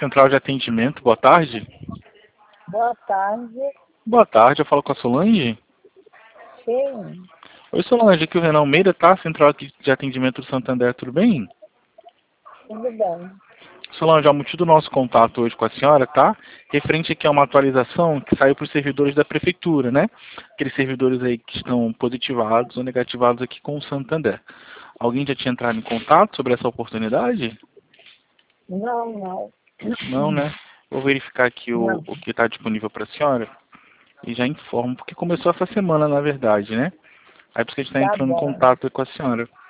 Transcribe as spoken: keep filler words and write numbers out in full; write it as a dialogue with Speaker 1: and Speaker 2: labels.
Speaker 1: central de atendimento. Boa tarde.
Speaker 2: Boa tarde.
Speaker 1: Boa tarde, eu falo com a Solange.
Speaker 2: Sim.
Speaker 1: Oi, Solange, aqui é o Renan Almeida, tá? Central de atendimento do Santander, tudo bem?
Speaker 2: Tudo bem.
Speaker 1: Solange, o motivo do nosso contato hoje com a senhora, tá? Referente aqui a uma atualização que saiu para os servidores da prefeitura, né? Aqueles servidores aí que estão positivados ou negativados aqui com o Santander. Alguém já tinha entrado em contato sobre essa oportunidade?
Speaker 2: Não, não.
Speaker 1: Não, né? Vou verificar aqui o,
Speaker 2: Não.
Speaker 1: o que está disponível para a senhora e já informo, porque começou essa semana, na verdade, né? Aí por isso que a gente está
Speaker 2: Tá
Speaker 1: entrando em
Speaker 2: bom.
Speaker 1: contato com a senhora.